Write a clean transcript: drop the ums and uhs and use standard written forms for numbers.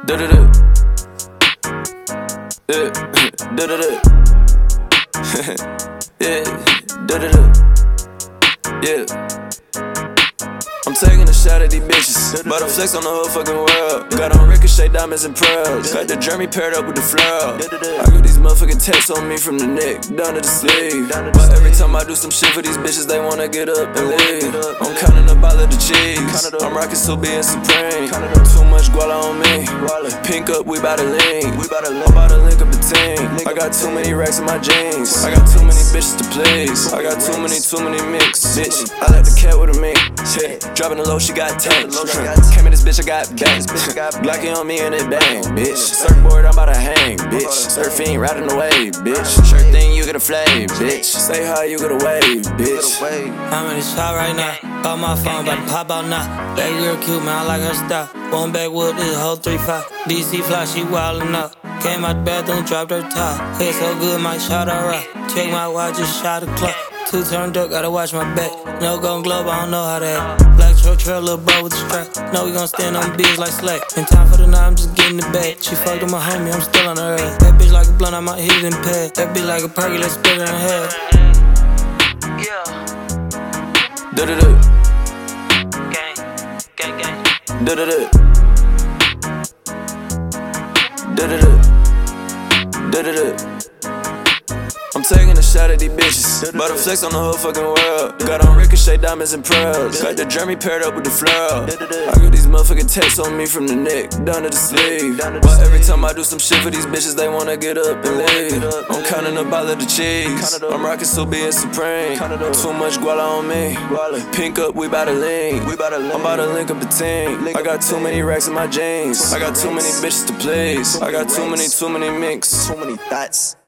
Da-da-da. Yeah. Da-da-da. Yeah. Da-da-da. Yeah. I'm taking a shot at these bitches, but I flex on the whole fucking world. Got on ricochet diamonds and pearls. Got the Jeremy paired up with the flower. I got these motherfucking tats on me from the neck down to the sleeve. But every time I do some shit for these bitches, they wanna get up and leave. I'm counting up all of the cheese. I'm rocking so being supreme. Too much guala on me. Pink up, we bout to lean. I'm bout to link up the team. I got too many racks in my jeans. I got too many bitches to please. I got too many mix. Bitch, I let the cat with a mink. Dropping the low, she got tanked. Came in this bitch, I got banged. Glocky on me and it bang, bitch. Surfboard, I'm about to hang, bitch. Surfing, riding the wave, bitch. Sure thing, you get a flame, bitch. Say hi, you get a wave, bitch. I'm in the shop right now. Got my phone, about to pop out now. That girl cute, man, I like her style. One backwood, this whole 3-5. DC fly, she wildin' up. Came out the bathroom, dropped her top. Head so good, might shout her up. Check my watch, just shot a clock. 2 turned up, gotta watch my back. No gon' globe, I don't know how to act. Black truck trail, little bro with the strap. No, we gon' stand on biz like slack. In time for the night, I'm just getting the bag. She fucked with my homie, I'm still on her ass. That bitch like a blunt, I might hit it in pad. That bitch like a perky, let's split it in half. Yeah. Da-da-da. Gang, gang. Da-da-da. Da-da-da. Da-da-da. I'm taking a shot at these bitches, but I flex on the whole fucking world. Got on ricochet diamonds and pearls. Got the Jeremy paired up with the flower. I got these motherfucking tats on me from the neck down to the sleeve. But every time I do some shit for these bitches, they wanna get up and leave. I'm counting up all of the cheese. I'm rocking so being supreme. Too much guala on me. Pink up, we bout to lean. I'm bout to link up the team. I got too many racks in my jeans. I got too many bitches to please. I got too many mix. Too many thoughts.